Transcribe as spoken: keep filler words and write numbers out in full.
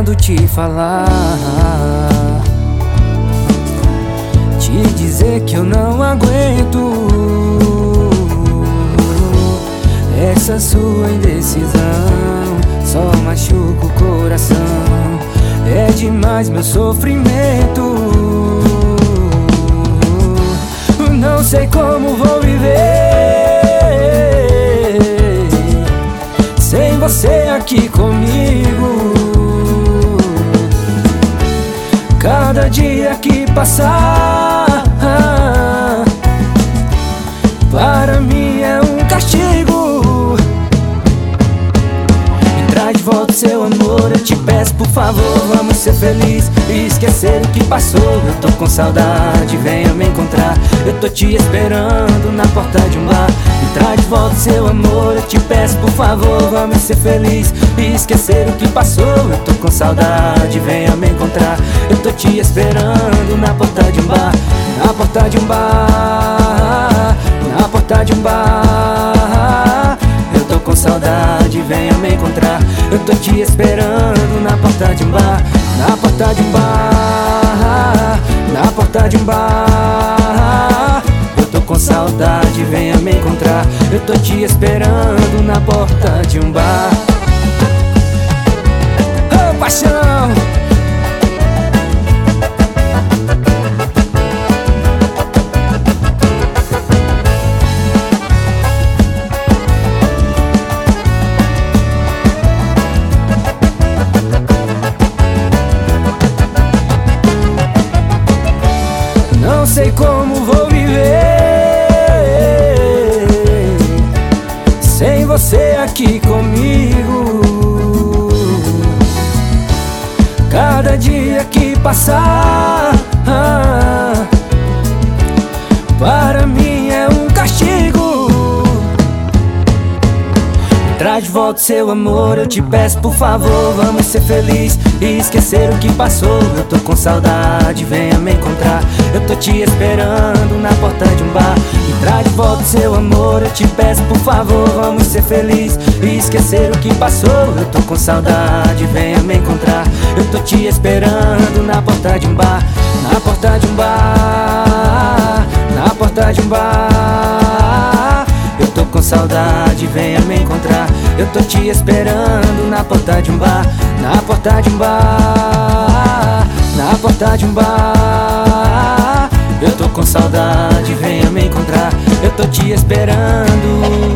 tentando te falar, te dizer que eu não aguento essa sua indecisão, só machuca o coração. É demais meu sofrimento, não sei como vou viver sem você aqui comigo. Cada dia que passar para mim é um castigo. Me traz de volta seu amor, eu te peço por favor, vamos ser felizes e esquecer o que passou. Eu tô com saudade, venha me encontrar, eu tô te esperando na porta de um bar. Me traz de volta seu amor, eu te peço por favor, vamos ser felizes e esquecer o que passou. Eu tô com saudade, venha me encontrar, eu tô te esperando na porta de um bar. Na porta de um bar, na porta de um bar. Eu tô com saudade, venha me encontrar, eu tô te esperando na porta de um bar. Na porta de um bar, na porta de um bar. Eu tô com saudade, venha me encontrar, eu tô te esperando na porta de um bar. Oh, paixão! Não sei como vou viver sem você aqui comigo. Cada dia que passar para mim é um castigo. Traz de volta seu amor, eu te peço por favor, vamos ser felizes e esquecer o que passou. Eu tô com saudade, venha me encontrar, eu tô te esperando na porta de um bar. Me traz de volta seu amor, eu te peço por favor, vamos ser felizes e esquecer o que passou. Eu tô com saudade, venha me encontrar, eu tô te esperando na porta de um bar. Na porta de um bar, na porta de um bar. Eu tô com saudade, venha me encontrar, eu tô te esperando na porta de um bar. Na porta de um bar, na porta de um bar. Eu tô com saudade, venha me encontrar, eu tô te esperando.